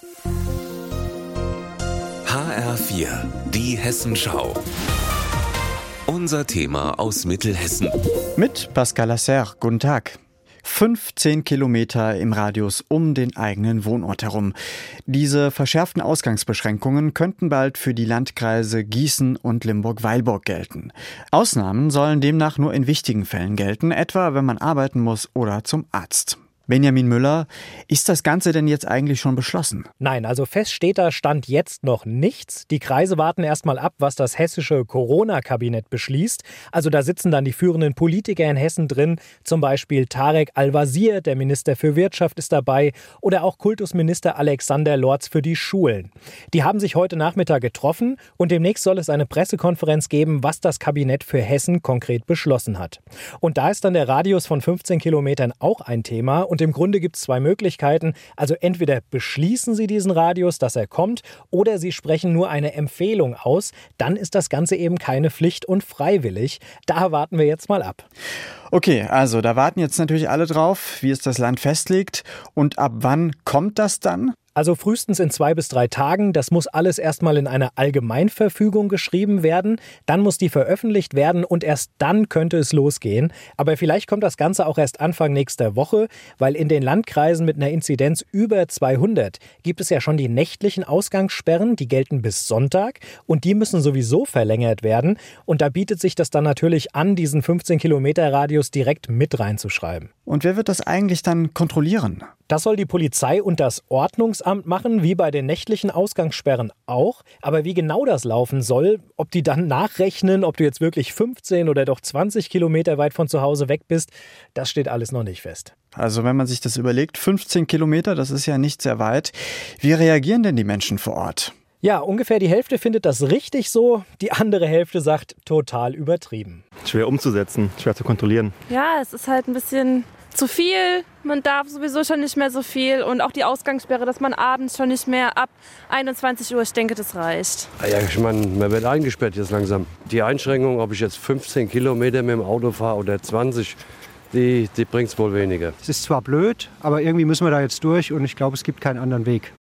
HR4, die Hessenschau. Unser Thema aus Mittelhessen. Mit Pascal Lasserre, guten Tag. 15 Kilometer im Radius um den eigenen Wohnort herum. Diese verschärften Ausgangsbeschränkungen könnten bald für die Landkreise Gießen und Limburg-Weilburg gelten. Ausnahmen sollen demnach nur in wichtigen Fällen gelten, etwa wenn man arbeiten muss oder zum Arzt. Benjamin Müller, ist das Ganze denn jetzt eigentlich schon beschlossen? Nein, also fest steht da Stand jetzt noch nichts. Die Kreise warten erstmal ab, was das hessische Corona-Kabinett beschließt. Also da sitzen dann die führenden Politiker in Hessen drin, zum Beispiel Tarek Al-Wazir, der Minister für Wirtschaft, ist dabei, oder auch Kultusminister Alexander Lorz für die Schulen. Die haben sich heute Nachmittag getroffen und demnächst soll es eine Pressekonferenz geben, was das Kabinett für Hessen konkret beschlossen hat. Und da ist dann der Radius von 15 Kilometern auch ein Thema. Und im Grunde gibt es zwei Möglichkeiten. Also entweder beschließen Sie diesen Radius, dass er kommt, oder Sie sprechen nur eine Empfehlung aus. Dann ist das Ganze eben keine Pflicht und freiwillig. Da warten wir jetzt mal ab. Okay, also da warten jetzt natürlich alle drauf, wie es das Land festlegt. Und ab wann kommt das dann? Also frühestens in 2 bis 3 Tagen. Das muss alles erstmal in einer Allgemeinverfügung geschrieben werden. Dann muss die veröffentlicht werden und erst dann könnte es losgehen. Aber vielleicht kommt das Ganze auch erst Anfang nächster Woche, weil in den Landkreisen mit einer Inzidenz über 200 gibt es ja schon die nächtlichen Ausgangssperren. Die gelten bis Sonntag und die müssen sowieso verlängert werden. Und da bietet sich das dann natürlich an, diesen 15-Kilometer-Radius direkt mit reinzuschreiben. Und wer wird das eigentlich dann kontrollieren? Das soll die Polizei und das Ordnungsamt machen, wie bei den nächtlichen Ausgangssperren auch. Aber wie genau das laufen soll, ob die dann nachrechnen, ob du jetzt wirklich 15 oder doch 20 Kilometer weit von zu Hause weg bist, das steht alles noch nicht fest. Also wenn man sich das überlegt, 15 Kilometer, das ist ja nicht sehr weit. Wie reagieren denn die Menschen vor Ort? Ja, ungefähr die Hälfte findet das richtig so, die andere Hälfte sagt total übertrieben. Schwer umzusetzen, schwer zu kontrollieren. Ja, es ist halt ein bisschen zu viel. Man darf sowieso schon nicht mehr so viel und auch die Ausgangssperre, dass man abends schon nicht mehr ab 21 Uhr, ich denke, das reicht. Ja, ich meine, man wird eingesperrt jetzt langsam. Die Einschränkung, ob ich jetzt 15 Kilometer mit dem Auto fahre oder 20, die bringt es wohl weniger. Es ist zwar blöd, aber irgendwie müssen wir da jetzt durch und ich glaube, es gibt keinen anderen Weg.